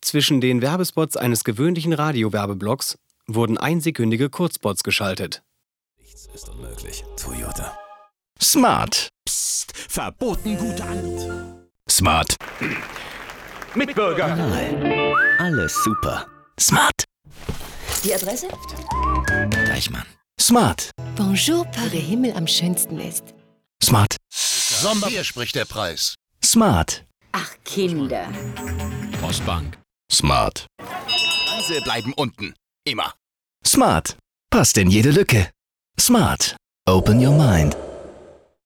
Zwischen den Werbespots eines gewöhnlichen Radiowerbeblocks wurden einsekündige Kurzspots geschaltet. Nichts ist unmöglich. Toyota. Smart. Psst. Verboten gute Anmut. Smart. Mitbürger. Nein. Alles super. Smart. Die Adresse? Deichmann. Smart. Bonjour, Paris. Der Himmel am schönsten ist. Smart. Hier spricht der Preis. Smart. Ach, Kinder. Postbank. Smart. Preise bleiben unten. Immer. Smart. Passt in jede Lücke. Smart. Open your mind.